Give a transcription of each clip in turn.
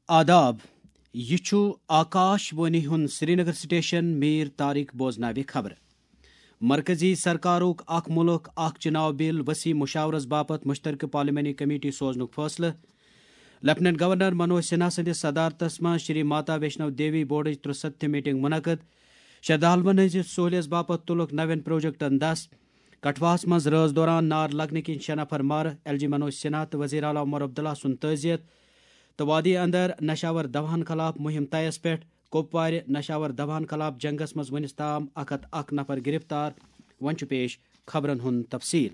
آداب یہ Akashvani Hind Srinagar station Mir Tariq بوزناوِ خبر مرکزی سرکارک اخ ملک اخ چناو بل وسیع مشاورس باپت مشترکہ پارلیمانی کمیٹی سوزنک فیصلہ لیفٹنٹ گورنر منوج سنہا سندس صدارتس من شری ماتا ویشنو دیوی بورڈ 63 میٹنگ منعقد شردالون ہز سہولیت باپت تلک نوین پروجیکٹن دس کٹھواس مز رٲژ دوران نار لگنے کن 6 نفر مر ایل جی منوج سنہا تو وزیر اعلیٰ عمر عبداللہ سن تعزیت تو وادی اندر نشاور دواہن خلاف مہم طیس پہ کپوار نشاور دواہن خلاف جنگس مز ونس تام 101 نفر گرفتار ون پیش خبرن ہند تفصیل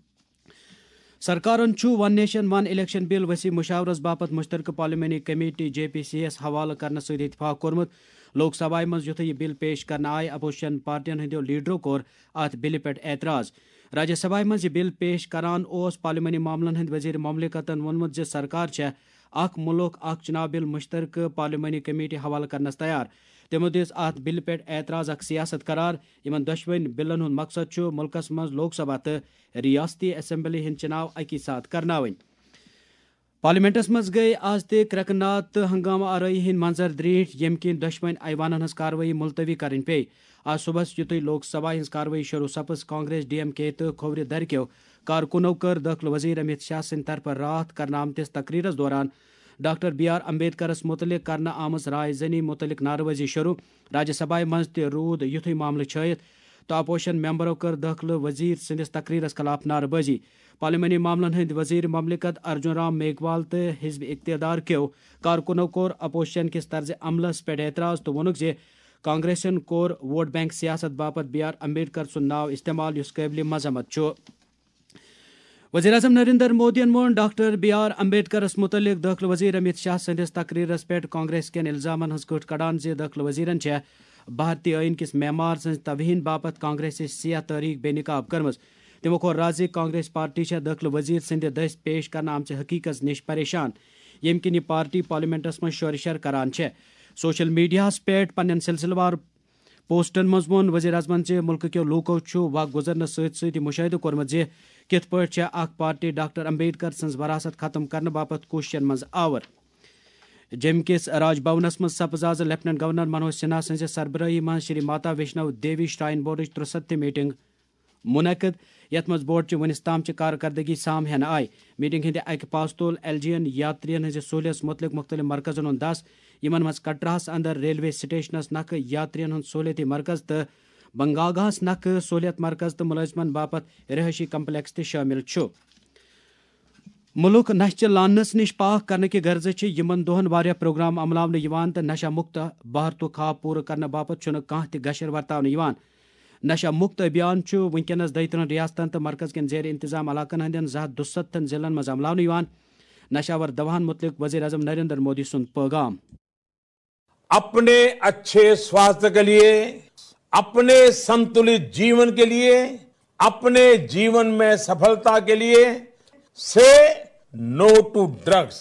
سرکارن one nation one election bill وسیع مشاورس باپت مشترکہ پارلیمانی کمیٹی JPC یس حوالہ کرنے ست اتفاق کورمت لوک سبھا مز یتھے یہ بل پیش کرنے آئے اپوزیشن پارٹین ہندو لیڈرو کور ات بل پہ اعتراض راجیہ سبھا مز یہ بل پیش کران پارلیمانی معاملن ہند وزیر مملکتن وونمت سرکار چھ اخ ملک اخ چناو بل مشترکہ پارلیمانی کمیٹی حوالہ کرنس تیار تمو دس ات بل پہ اعتراض اخ سیاست قرار یمن دشوین بلن ہند مقصد ملکس مز لوک سبھا تو ریاستی اسمبلی ہند چناو اکی ساتھ کرناوین پارلیمنٹس مز گئی آز تہ کرکنات تو ہنگامہ آرائی ہند منظر دریٹ یم کن دشوین ایوانن ہز کاروٲیی ملتوی کرن پی آج صبح یتھے لوک سبھا ہز کاروٲیی شروع سپز کانگریس DMK تو کھوور درکیو کارکنو کر داخلہ وزیر امت شاہ سند طرف رات کرنا آمتس تقریرس دوران ڈاکٹر BR امبیڈکرس متعلق کرنا آمز رائے زنی متعلق ناروزی شروع راجیہ سبھا مز تہ رود یتھے معاملہ چھٲیِتھ تو اپوزیشن ممبرو کر داخلہ وزیر سندس تقریرس خلاف نعرہ بازی پارلیمانی معاملن ہند وزیر مملکت ارجن رام میگھوال تو حزب اقتدار کیو کارکنو کور اپوزیشن کس طرز عملس پہ اعتراض تو وونک کانگریسن کور ووٹ بینک سیاست باپت BR امبیڈکر سن ناو استعمال اس قابل مذمت وزیر اعظم نریندر مودین مون ڈاکٹر BR امبیڈکرس متعلق داخلہ وزیر امت شاہ سندس تقریرس پہ کانگریس کین الزامن ہز کٹ کڑان داخلہ وزیرن بھارتی آئین کس معمار سن توہین باپت کانگریس سیاہ تحریک بے نقاب کرمز تمو کور راضی کانگریس پارٹی داخلہ وزیر سند دس پیش کرنا آمچ حقیقت نش پریشان یم کن یہ پارٹی پارلیمنٹس من شور شر کران سوشل میڈیاہس پہ پنن سلسلہ وار پوسٹن مز وون وزیر اعظمن ملک کیو لوکو وقت گزرنس ست مشاہدہ کورمت کت پہ اخ پارٹی ڈاکٹر امبیڈکر سنز وراثت ختم کرنے باپت کوششن مز آور جم کس راج بھونس مز سپز آز لیفٹنٹ گورنر منوج سنہا سنز سربراہی من Shri Mata Vaishno Devi shrine board 63 meeting منعقد یت مز بورڈ ونس تام کارکردگی سام ہین آئی میٹنگ ہند اکہ پاس تول LGN یاترین ہز سہولیت متعلق مختلف مرکزن ہند 10 یمن مز کٹراہس اندر ریلوے سٹیشنس نکھ یاترین ہند سہولیتی مرکز تو بنگاگاہس نکھ سہولیت مرکز تو ملازمن باپت رہائشی کمپلیکس تہ شامل ملک نشہ لانس نش پاک کرنے کی غرض یمن دہن واریاہ پروگرام عملاونہ یوان تو نشہ مکت بہر تو خواب پور کرنے باپت کانٛہہ تہ گشر ورتاونہ یوان نشہ مکت ابھیان ونکس 23 ریاستن تو مرکز کن زیر انتظام علاقن ہندین 267 ضلعن مز عملاونہ یوان نشاور دواہن متعلق وزیر اعظم نریندر مودی سن پیغام اپنے اچھے سواستھ کے لیے اپنے سنتلت جیون کے لیے اپنے جیون میں سفلتا کے لیے سے نو ٹو ڈرگس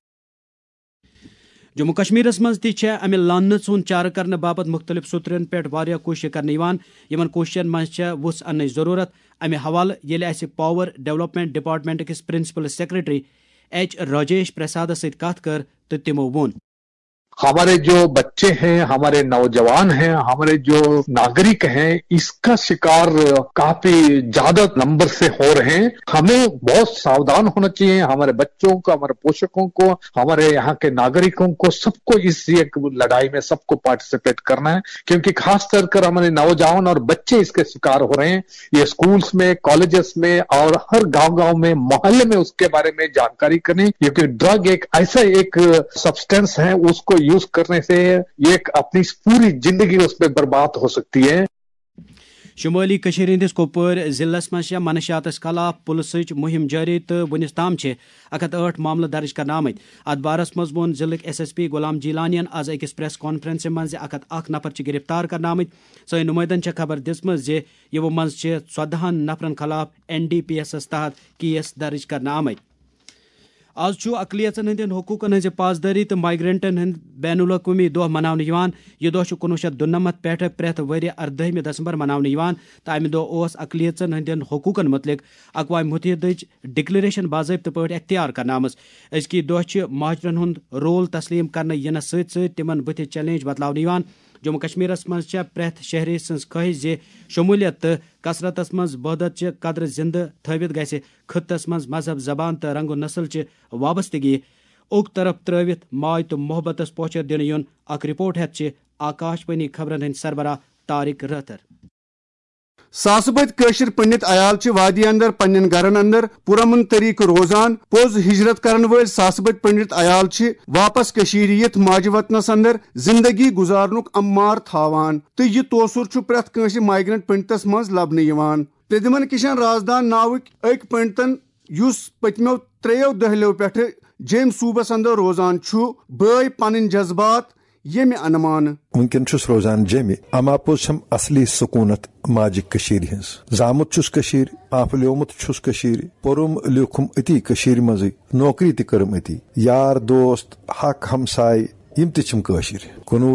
جموں کشمیرس مز تہ امہ لانس ہند چارہ کرنے باپت مختلف سترن پہ واریاہ کوشش کرنے یمن کوششن مز وس ان ضرورت امہ حوالہ یل اس پاور ڈیولپمنٹ ڈپارٹمنٹ کس principal secretary H Rajesh Prasad ست کت کر تو تمو وون ہمارے جو بچے ہیں ہمارے نوجوان ہیں ہمارے جو ناگرک ہیں اس کا شکار کافی زیادہ نمبر سے ہو رہے ہیں ہمیں بہت ساودھان ہونا چاہیے ہمارے بچوں کو ہمارے پوشکوں کو ہمارے یہاں کے ناگرکوں کو سب کو اس لڑائی میں سب کو پارٹیسپیٹ کرنا ہے کیونکہ خاص کر ہمارے نوجوان اور بچے اس کے شکار ہو رہے ہیں یہ اسکولز میں کالجز میں اور ہر گاؤں میں محلے میں اس کے بارے میں جانکاری کریں کیونکہ ڈرگ ایک ایسا ایک سبسٹینس ہے اس کو یوز کرنے سے یہ اپنی پوری زندگی اس پہ برباد ہو سکتی ہے شمالی کشیر ہندس کپوور ضلع مز منشیاتس خلاف پولیسچ مہم جاری تو ونس تام 108 معاملہ درج کرنا آمت ات بارس مز وون ضلع SSP غلام جیلانین آز اکس پریس کانفرنس مز 101 نفر گرفتار کرنا آمت سن نمائندن خبر دژمژ یمو مز 14 نفرن خلاف NDPS تحت کیس درج کرنا آمت آز چھُ اقلیژن ہندین حقوقن ہز پاسداری تو مائیگرنٹن ہند بین الاقوامی دہ مناونہٕ یوان. یہ دہ 1997 پٮ۪ٹھ پرٛٮ۪تھ ؤرۍ 18 دسمبر مناونہٕ یوان تہٕ امہ دۄہ اوس اقلیژن ہندین حقوقن متعلق اقوام متحدٕچ ڈکلریشن باضٲبطہٕ پٲٹھۍ اختیار کرنہٕ آمٕژ. أزکہِ دۄہ چھِ مہاجرن ہُنٛد رول تسلیم کرنہٕ یِنس سۭتۍ سۭتۍ تِمن بٕتھِ چیلنج بتلاونہٕ یوان. جموں کشمیرس منٛز چھےٚ پرٛٮ۪تھ شہری سٕنٛز خٲہِش زِ شموٗلیت تہٕ کثرتس منٛز وحدت چہِ قدرٕ زِنٛدٕ تھٲوِتھ گژھِ خطس منٛز مذہب زبان تہٕ رنگ و نسل چہِ وابستگی اوٚک طرف ترٲوِتھ ماے تہٕ محبتس پوچھر دِنہٕ یُن. اکھ رپورٹ ہٮ۪تھ چھِ آکاش وانی خبرن ہٕنٛدۍ سربراہ طارق رٲتھر. ساسہٕ بٔدۍ کٲشِر پنڈت عیال چھِ وادی اندر پننٮ۪ن گرن اندر پُرامن طریقہٕ روزان. پوٚز ہجرت کرن وٲلۍ ساسہٕ بٔدۍ پنڈت عیال چھِ واپس کٔشیٖرِ یِتھ ماجہِ وطنس اندر زندگی گُزارنُک اَمار تھاوان تہٕ یہِ توسُر چھُ پرٛٮ۪تھ کٲنٛسہِ مایگرنٹ پنڈتس منٛز لبنہٕ یِوان. پرٛدھمن کشن رازدان ناوٕکۍ أکۍ پنڈتن یُس پٔتمیو 3 دہلیو پٮ۪ٹھٕ جیٚمۍ صوبس اندر روزان چھُ بٲے پنٕنۍ جذبات ییٚمہِ انمانہٕ ونکین چھُس روزان جیٚمہِ. اماپوٚز چھم اصلی سکوٗنت ماجہِ کٔشیٖرِ ہٕنٛز. زامُت چھُس کٔشیٖرِ، پاپلیومُت چھُس کٔشیٖرِ، پوٚرُم لیوٗکھُم أتی کٔشیٖرِ منٛزٕے، نوکری تہِ کٔرٕم أتی. یار دوست حق ہمساے یِم تہِ چھِم کٲشِرۍ.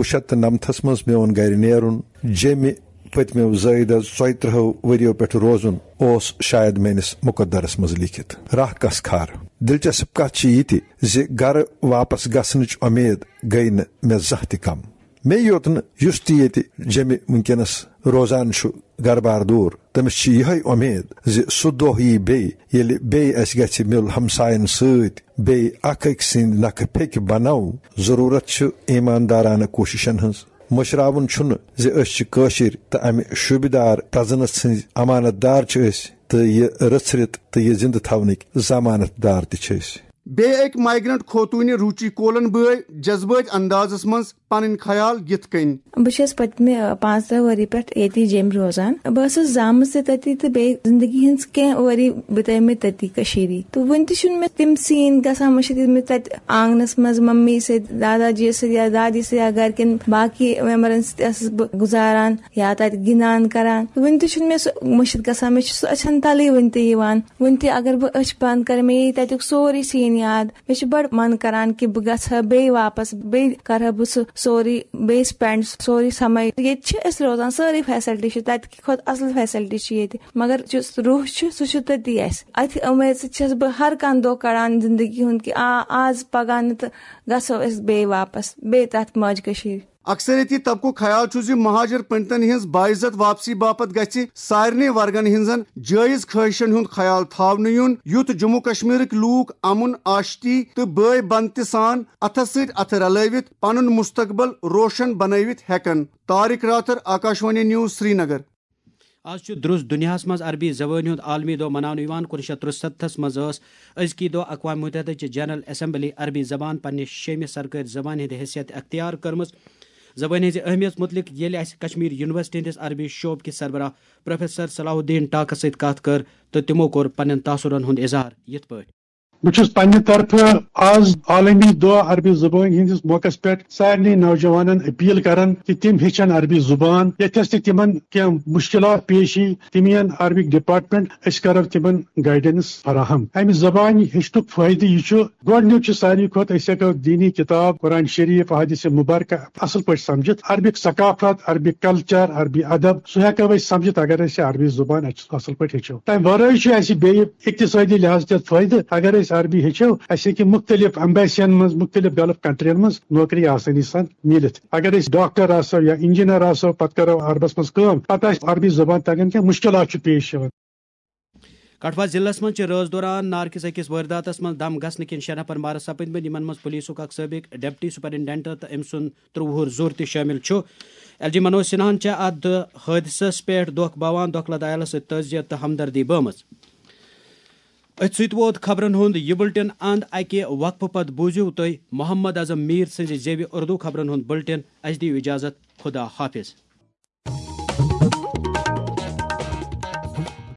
1999 منٛز میون گرِ نیرُن جیٚمہِ پٔتمیو زٲیِد 34 ؤرِیو پٮ۪ٹھ روزُن اوس شاید میٲنِس مقدرس منٛز لیٖکھِتھ. راہ کس کھار. دلچسپ کتھ چھِ یہِ تہِ زِ گرٕ واپس گژھنٕچ امید گٔیہِ نہٕ مےٚ زانٛہہ تہِ کم. مےٚ یوت نہٕ یُس تہِ ییٚتہِ جیٚمہِ ونکیٚنس روزان چھُ گرٕ بار دوٗر تٔمِس چھِ یِہے امید زِ سُہ دۄہ یی بیٚیہِ ییٚلہِ بیٚیہِ اسہِ گژھِ مِل ہمساین سۭتۍ بیٚیہِ اکھ أکۍ سٕنٛدۍ نکھٕ پھیٚکہِ بنو. ضروٗرت چھِ ایماندارانہٕ کوٗششن ہٕنٛز. مٔشراوُن چھُنہٕ زِ أسۍ چھِ کٲشِرۍ تہٕ امہِ شوٗبِدار پرزنس سٕنٛدۍ امانت دار چھِ أسۍ تہٕ یہِ رٔژھرِتھ تہٕ یہِ زِندٕ تھاونٕکۍ ضمانت دار تہِ چھِ أسۍ. بیٚیہِ أکۍ مایگرنٹ خوتوٗنہِ روٗچی کولن بٲے جذبٲتی اندازس منٛز پنٕنۍ خیال یِتھ کٔنۍ. بہٕ چھَس پٔتمہِ 15 ؤری پٮ۪ٹھ ییٚتی جیٚمۍ روزان. بہٕ ٲسٕس زامٕژ تہِ تٔتی تہٕ بیٚیہِ زندگی ہٕنٛز کینٛہہ ؤری بِتٲے مےٚ تٔتی کٔشیٖرِ. تہٕ وُنہِ تہِ چھُنہٕ مےٚ تِم سیٖن گژھان مٔشِتھ یِم مےٚ تَتہِ آنگنس منٛز ممی سۭتۍ دادا جی سۭتۍ یا دادی سۭتۍ یا گرِکٮ۪ن باقٕے میمبرن سۭتۍ ٲسٕس بہٕ گُزاران یا تَتہِ گِنٛدان کران. وُنہِ تہِ چھُنہٕ مےٚ سُہ مٔشِتھ گژھان. مےٚ چھُ سُہ أچھن تلٕے وُنہِ تہِ یِوان. وُنہِ تہِ اگر بہٕ أچھ بنٛد کرٕ مےٚ یی تَتیُک سورُے سیٖن یاد. مےٚ چھُ بڑٕ من کران کہِ بہٕ گژھٕ ہا بیٚیہِ واپس بیٚیہِ کرٕ ہا بہٕ سُہ سورُے بیٚیہِ سپینڈ سورُے سمے. ییٚتہِ چھِ أسۍ روزان سٲرٕے فیسلٹی چھِ تَتہِ کھۄتہٕ اصل فیسلٹی چھِ ییٚتہِ مگر یُس روح چھُ سُہ چھُ تٔتی اسہِ. اتھ اُمید سۭتۍ چھس بہٕ ہر کانٛہہ دۄہ کڑان زندگی ہُنٛد کہِ آز پگہہ نہٕ تہٕ گژھو أسۍ بیٚیہِ واپس بیٚیہِ تتھ ماجہِ کٔشیٖرِ. اکثریتی طبقُک خیال چھُ زِ مہاجر پنڈتن ہٕنٛز باعزت واپسی باپت گژھِ سارنٕے ورگن ہٕنٛزن جٲیز خٲہشن ہُنٛد خیال تھاونہٕ یُن یُتھ جموں کشمیرٕکۍ لوٗکھ امُن آشتی تہٕ بٲے بنتہِ سان اتھس سۭتۍ اتھٕ رلٲوِتھ پنُن مستقبل روشن بنٲوِتھ ہٮ۪کن. Tariq Rather, Akashvani news, Srinagar. آز چھُ درُس دُنیاہس منٛز عربی زبٲنۍ ہُنٛد عالمی دۄہ مناونہٕ یِوان. 1963 منٛز ٲس أزکی دۄہ اقوام متحدٕچہِ جنرل اسمبلی عربی زبان پننہِ 6مہِ سرکٲرۍ زبانہِ ہٕنٛدِ حیثیت اختیار کٔرمٕژ. زبانہِ ہٕنٛزِ اہمیت متعلق ییٚلہِ اَسہِ کشمیٖر یونیورسٹی ہٕنٛدِس عربی شعبہٕ کِس سربراہ پروفیسر صلاح الدین ٹاکس سۭتۍ کتھ کٔر تہٕ تِمو کوٚر پننٮ۪ن تاثرن ہُنٛد اظہار یِتھ پٲٹھۍ. بہٕ چھُس پننہِ طرفہٕ آز عالمی دۄہ عربی زبٲنۍ ہٕنٛدِس موقعس پٮ۪ٹھ سارنٕے نوجوانن اپیل کران کہِ تِم ہیٚچھن عربی زبان. ییٚتھس تہِ تِمن کینٛہہ مُشکلات پیش یی تِم یِن عربک ڈپارٹمنٹ أسۍ کرو تِمن گایڈنس فراہم. امہِ زبانہِ ہیٚچھنُک فٲیدٕ یہِ چھُ گۄڈٕنیُک چھُ ساروی کھۄتہٕ أسۍ ہٮ۪کو دینی کِتاب قرآن شریف احادیث مبارکہ اصل پٲٹھۍ سمجھِتھ. عربک ثقافت، عربک کلچر، عربی ادب سُہ ہٮ۪کو أسۍ سمجھِتھ اگر أسۍ عربی زبان اصل پٲٹھۍ ہیٚچھو. تمہِ ورٲے چھُ اَسہِ بیٚیہِ اقتصٲدی لحاظ تہِ فٲیدٕ اگر أسۍ عربی ہیٚچھو. اَسہِ ہیٚکہِ مختلف ایمبیسین منٛز مختلف گلف کنٹرین منٛز نوکری آسٲنی سان میٖلِتھ. اگر أسۍ ڈاکٹر آسو یا انجیٖنر آسو پتہٕ کرو عربس منٛز کٲم پتہٕ آسہِ عربی زبان تگان کینٛہہ مُشکلات چھُ پیش یِوان. کٹھوا ضلعس منٛز چھِ رٲژ دوران نارکِس أکِس وارداتس منٛز دم گژھنہٕ کِنۍ 6 نفر مارٕ سپٕدمٕتۍ. یِمن منٛز پُلیٖسُک اکھ سٲبِق ڈپٹی سپرنٹینڈنٹ تہٕ أمۍ سُنٛد 3 وُہُر زوٚر تہِ شٲمِل چھُ. LG منوج سنہاہن چھےٚ اتھ حٲدثس پٮ۪ٹھ دۄکھ باوان دۄکھلد عیالس سۭتۍ تعزیت تہٕ ہمدردی بٲومٕژ. أتھۍ سۭتۍ ووت خبرن ہُنٛد یہِ بُلٹن اند اکہِ وقفہٕ پتہٕ بوٗزِو تُہۍ محمد اعظم میٖر سٕنٛزِ زیوِ اُردو خبرن ہُنٛد بُلٹن. اَسہِ دِیِو اِجازت. خدا حافظ.